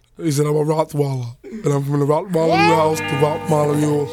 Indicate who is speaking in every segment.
Speaker 1: He said, I'm a Rottweiler. And I'm from the Rottweiler house to Rottweiler yours.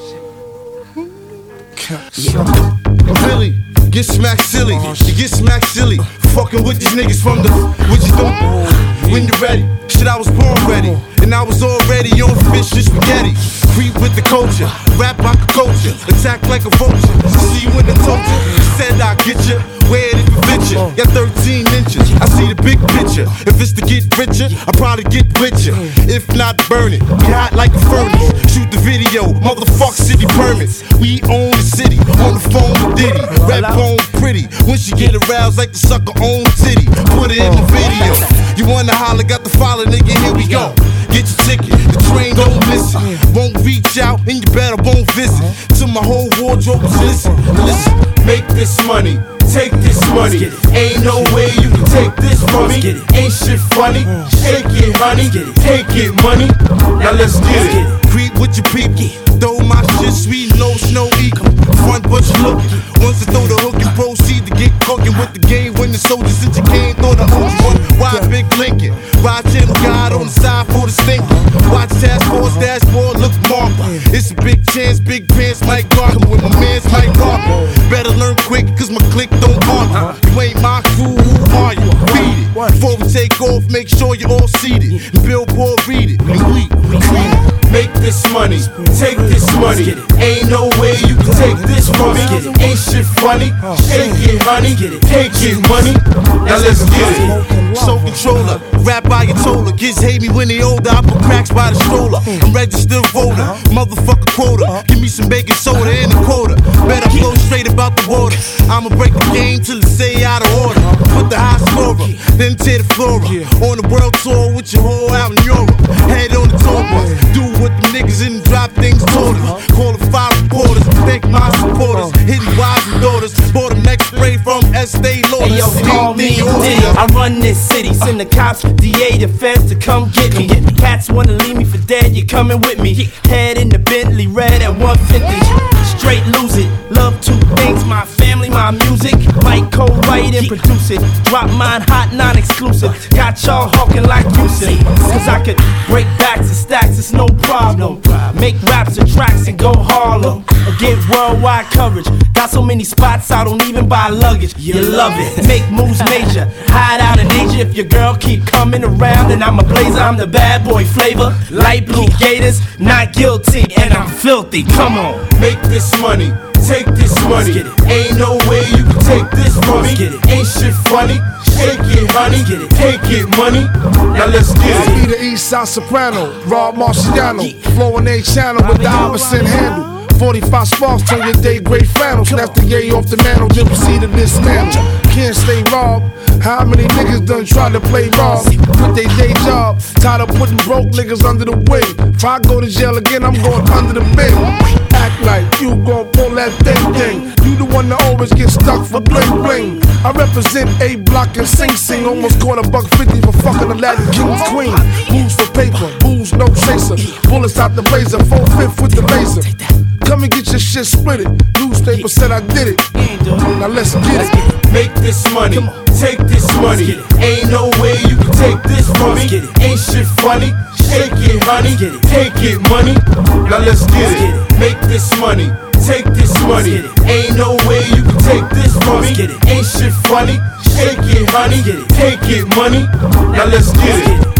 Speaker 2: Billy, get smacked silly. You get smacked silly. Fucking with these niggas from the. What you doing? When you ready? Shit, I was born ready. And I was already on fish and spaghetti. Creep with the culture. Rap like a culture. Attack like a vulture. See you when I told you. Said I'd get you. Wear it if it fit you. Got 13 inches. I see the big picture. If it's to get richer, I probably get with you. If not, burn it. Be hot like a furnace. Shoot the video. Motherfuck city permits. We own the city. On the phone with Diddy. Rap bone pretty. When she get aroused like the sucker own titty. Put it in the video. You wanna holler, got the follow, nigga, here we go. Get your ticket, the train don't miss it. Won't reach out and you better won't visit. Till my whole wardrobe is listen. Make this money, take this money. Ain't no way you can take this from me. Ain't shit funny, shake it honey. Take it money, now let's get it. Creep with your people, throw my shit sweet, no snow equal. Front but you lookin', once I throw the hook and proceed to get cookin' with the game. When the soldiers since you came, throw the owed you one. Why Big Lincoln? Why Channel God on the side for the stinking? Watch Task Force dashboard, look marked. It's a big chance, big pants, Mike Gardner with my man's Mike Gardner. Better learn quick, cause my clique don't argue. You ain't my crew, who are you? Beat it. Before we take off, make sure you're all seated. And Billboard read it, and we creed it. Make this money, take this money. Ain't no way you can take this from me. Ain't shit funny, shake it honey. Take it money, now let's get it. Soul controller, rap by Ayatollah. Kids hate me when they older, I put cracks by the stroller. I'm registered voter, motherfucker quota. Give me some baking soda and a quota. Better flow straight about the water. I'ma break the game till it stay out of order. Put the high scorer, then tear the floor up. On the world tour with your whole out in Europe. Head on the tour bus, do what the niggas in the drop things told us. Call the 5 reporters, thank my supporters. Hitting wives and daughters, bought a next spray from Estee Lauder.
Speaker 3: Hey yo, call me Diddy. I run this city, send the cops, DA, the feds to come get me. Cats wanna leave me for dead, you're coming with me. Head in the Bentley, red at 150. Straight lose it, love 2 things, my family, my music. Like co-write and produce it. Drop mine hot, non-exclusive. Got y'all hawking like Yusuf. Cause I could break backs and stacks, it's no problem. Make raps and tracks and go Harlem. Or get worldwide coverage. Got so many spots, I don't even buy luggage. You love it, make moves major. Hide out in Asia if your girl keep coming around. And I'm a blazer, I'm the bad boy flavor. Light blue gators, not guilty, and I'm filthy, come on.
Speaker 2: Make this money, take this money. Ain't no way you can take this from me. Ain't shit funny, shake it honey. Take it money, now let's get it.
Speaker 1: I be the East Side Soprano, Rob Marciano. Flowing A channel with the opposite handle. 45 sparks turn your day gray flannel. Snap the yay off the mantle, then proceed to dismantle. Can't stay robbed. How many niggas done try to play rob? Quit they day job, tired of putting broke niggas under the wing. If I go to jail again, I'm going under the bed. Act like you gon' pull that thing. You the one that always get stuck for bling bling. I represent A Block and Sing. Almost caught $150 for fucking Aladdin King's queen. Booze for paper, booze no chaser. Bullets out the blazer, 4/5 with the laser. Come and get your shit splitted. Newspaper said I did it. Now let's get it.
Speaker 2: Make this money, take this money. Ain't no way you can take this from me. Ain't shit funny, shake it honey. Take it money, now let's get it. Make this money, take this money. Ain't no way you can take this from me. Ain't shit funny, shake it honey. Take it money, now let's get it.